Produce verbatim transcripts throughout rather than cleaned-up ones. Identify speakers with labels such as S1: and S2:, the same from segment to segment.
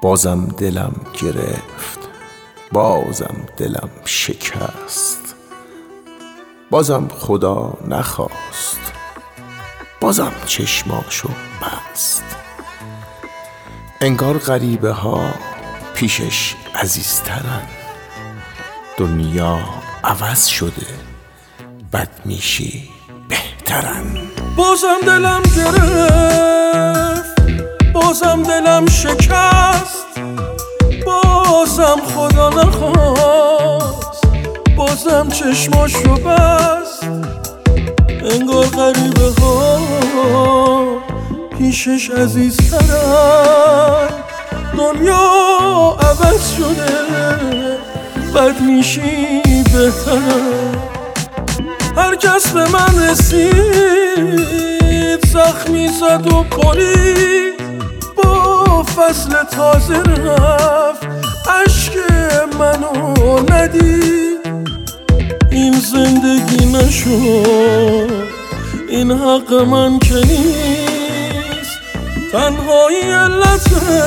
S1: بازم دلم گرفت، بازم دلم شکست، بازم خدا نخواست، بازم چشماشو بست. انگار غریبه ها پیشش عزیزترن، دنیا عوض شده بد میشی بهترن.
S2: بازم دلم گرفت، بازم دلم شکست، بازم خدا نخواست، بازم چشماشو بست. انگار غریبه ها پیشش عزیزترن، دنیا عوض شده بد میشی بهترن. هر کس به من رسید زخمی زد و برید، با فصل تازه رفت عشق منو ندید. این زندگی نشد، این حق من که نیست، تنهایی علته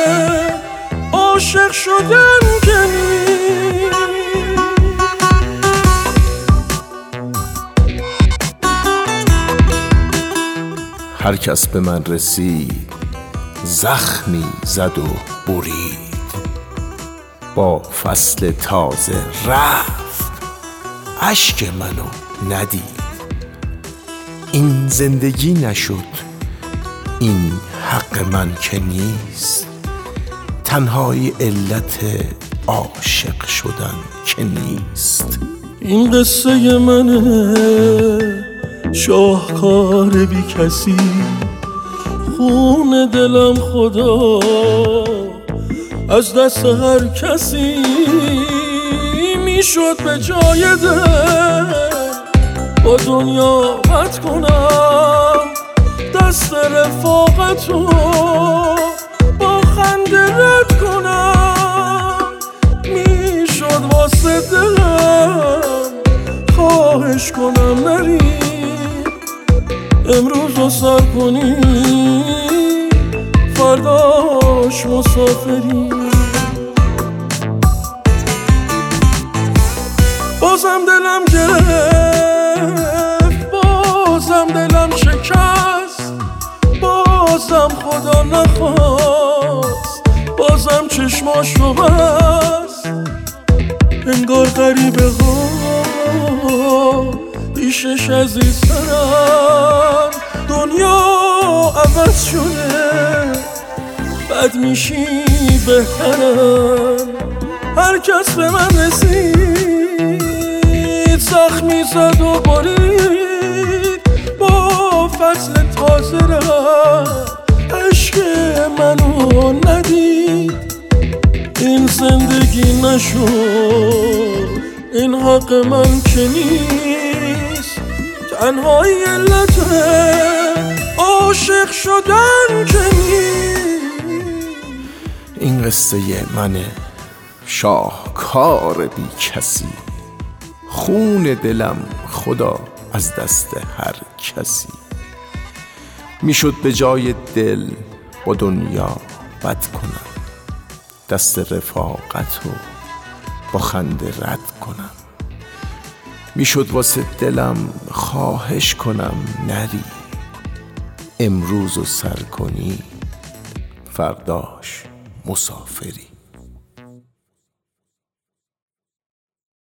S2: عاشق شدن که نیست.
S1: هر کس به من رسید زخمی زد و برید، با فصل تازه رفت اشک منو ندید. این زندگی نشد، این حق من که نیست، تنهایی علت عاشق شدن که نیست.
S2: این قصه منه شاهکار بی کسی، خون دلم خدا از دست هر کسی. میشد به جای دل با دنیا بد کنم، دست رفاقتو با خنده رد کنم. میشد واسه دلم خواهش کنم نری، امروز رو سر کنی فرداش مسافری. بازم دلم گرفت، بازم دلم شکست، بازم خدا نخواست، بازم چشماشو بست. انگار غریبه ها پیشش عزیزترن، دنیا عوض شده بد میشی بهترن. هر کس به من رسید زخمی زد و برید، با فصل تازه رفت عشق منو ندید. این زندگی نشد، این حق من که نیست، تنهایی علت عاشق شدن که نیست.
S1: این قصه منه شاهکار بی کسی، خون دلم خدا از دست هر کسی. میشد به جای دل با دنیا بد کنم، دست رفاقتو با خنده رد کنم. میشد واسه دلم خواهش کنم نری، امروز رو سر کنی فرداش مسافری.